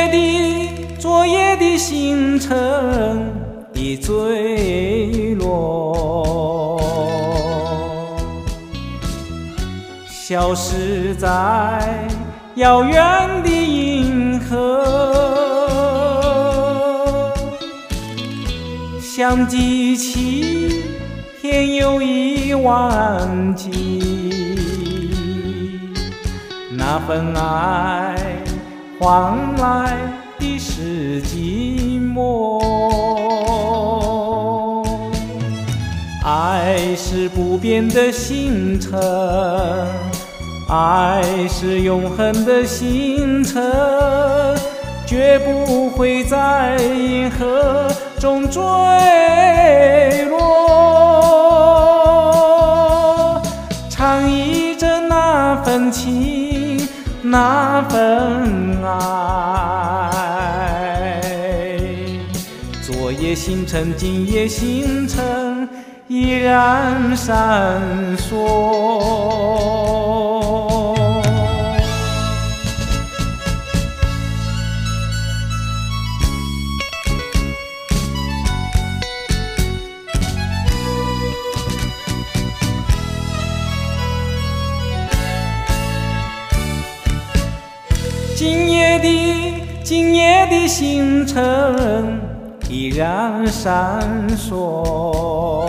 昨夜的星辰已坠落，消失在遥远的银河，像记起天有10000计，那份爱换来的是寂寞。爱是不变的星辰，爱是永恒的星辰，绝不会在银河中坠落。唱忆着那份情，那份爱，昨夜星辰，今夜星辰依然闪烁。今夜的星辰依然闪烁，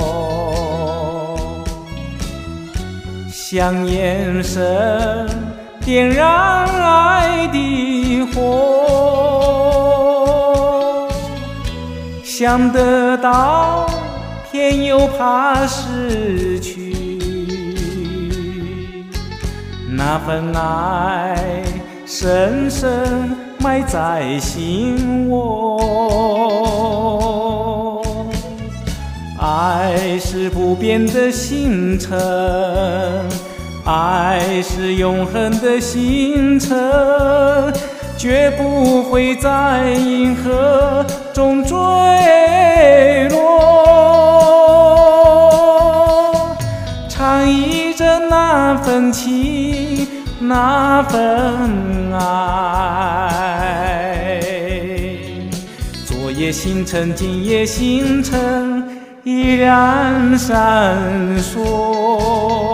像眼神点燃爱的火，想得到天又怕失去，那份爱深深埋在心窝。爱是不变的星辰，爱是永恒的星辰，绝不会在银河中坠落。唱忆着那份情，那份爱，昨夜星辰，今夜星辰依然闪烁。